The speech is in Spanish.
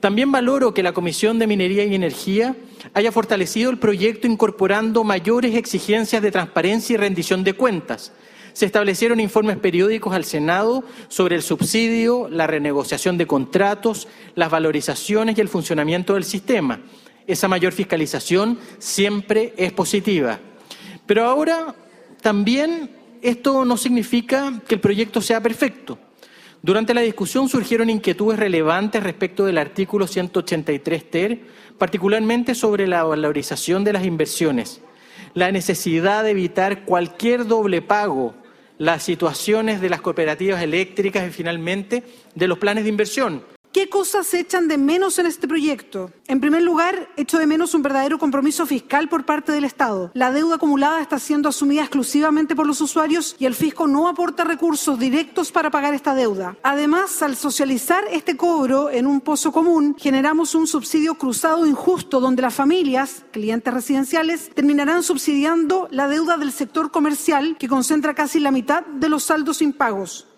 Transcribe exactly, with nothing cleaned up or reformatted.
También valoro que la Comisión de Minería y Energía haya fortalecido el proyecto incorporando mayores exigencias de transparencia y rendición de cuentas. Se establecieron informes periódicos al Senado sobre el subsidio, la renegociación de contratos, las valorizaciones y el funcionamiento del sistema. Esa mayor fiscalización siempre es positiva. Pero ahora también esto no significa que el proyecto sea perfecto. Durante la discusión surgieron inquietudes relevantes respecto del artículo ciento ochenta y tres ter, particularmente sobre la valorización de las inversiones, la necesidad de evitar cualquier doble pago, las situaciones de las cooperativas eléctricas y finalmente de los planes de inversión. ¿Qué cosas se echan de menos en este proyecto? En primer lugar, echo de menos un verdadero compromiso fiscal por parte del Estado. La deuda acumulada está siendo asumida exclusivamente por los usuarios y el fisco no aporta recursos directos para pagar esta deuda. Además, al socializar este cobro en un pozo común, generamos un subsidio cruzado injusto donde las familias, clientes residenciales, terminarán subsidiando la deuda del sector comercial que concentra casi la mitad de los saldos impagos.